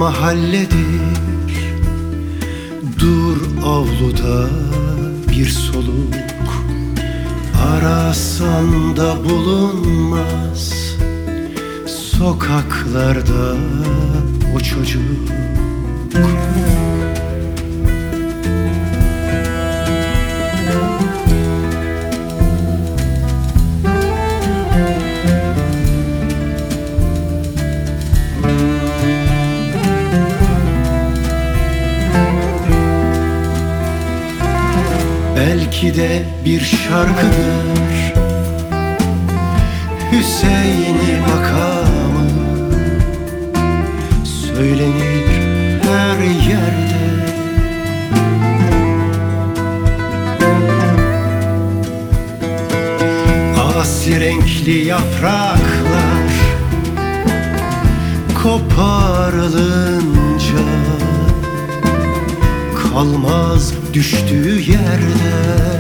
mahalledir. Dur avluda bir soluk, arasan da bulunmaz. Sokaklarda o çocuk. Belki de bir şarkıdır Hüseyin'i makamı, söylenir her yerde. Asi renkli yapraklar koparılınca kalmaz düştüğü yerde.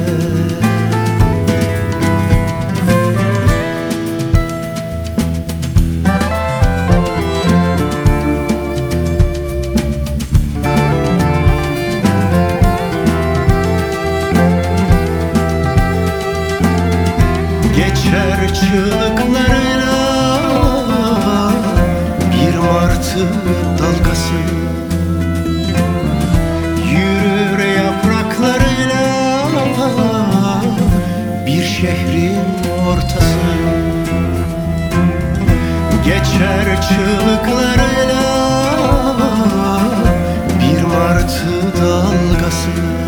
Geçer çığlıklarıyla bir martı dalgası, yürür yapraklarıyla bir şehrin ortası. Geçer çığlıklarıyla bir martı dalgası.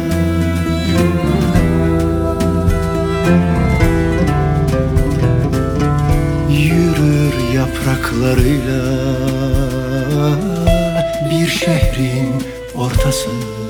Yürür yapraklarıyla bir şehrin ortası.